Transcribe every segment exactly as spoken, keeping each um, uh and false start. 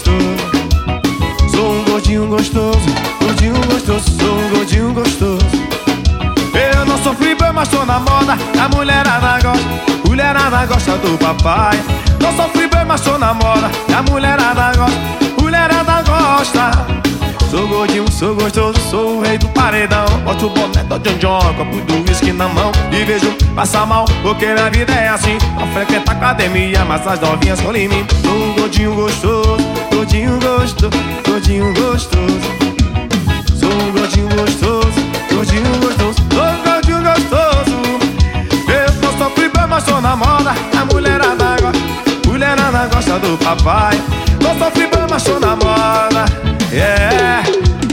gostoso. Sou um gordinho gostoso, gordinho gostoso, sou um gordinho gostoso. Eu não sofri bem, mas tô na moda, a mulherada gosta, mulherada gosta do papai. Não sofri bem, mas tô na moda, a mulherada gosta, mulherada gosta. Sou gordinho, sou gostoso, sou o rei do paredão. Boto o boné do John John, copo do whisky na mão e vejo passar mal, porque minha vida é assim. Não frequento academia, mas as novinhas colam em mim. Sou um gordinho gostoso, gordinho gostoso, gordinho gostoso. Sou um gordinho gostoso, gordinho gostoso, sou um gordinho gostoso. Eu não sofri bem, mas tô na moda, a mulherada gosta, mulherada gosta do papai. Não sofri bem, mas tô na moda, yeah.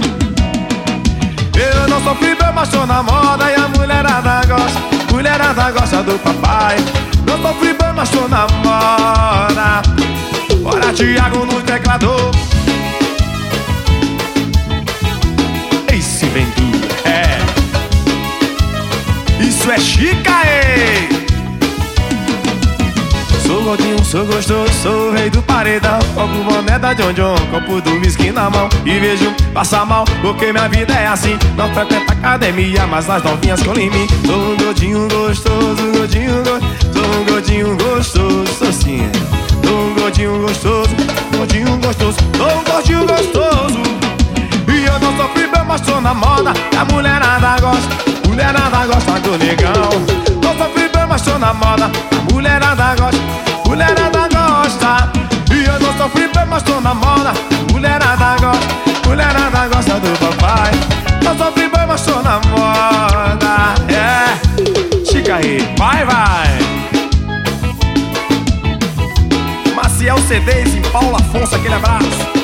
Eu não sofri bem, mas tô na moda e a mulherada gosta, mulherada gosta do papai. Não sofri bem, mas tô na moda. Bora, Thiago no teclado. Esse Ventura, é. Isso é chica, ei. Sou gordinho, sou gostoso, sou o rei do paredão. Coloco o boné da John John, copo do whisky na mão e vejo passar mal, porque minha vida é assim. Não frequento academia, mas as novinhas colam em mim. Sou um gordinho gostoso, gordinho gostoso, sou um gordinho gostoso, sou sim. Sou um gordinho gostoso, gordinho gostoso, sou um gordinho gostoso. E eu não sofri bem, mas tô na moda, a mulherada gosta, mulherada gosta do negão. Não sofri bem, mas tô na moda, a mulherada gosta, mulherada gosta. E eu não sofri bem, mas tô na moda, mulherada gosta, mulherada gosta do papai. Não sofri bem, mas tô na moda, é. Chica aí, vai, vai. Maciel C Ds em Paulo Afonso, aquele abraço.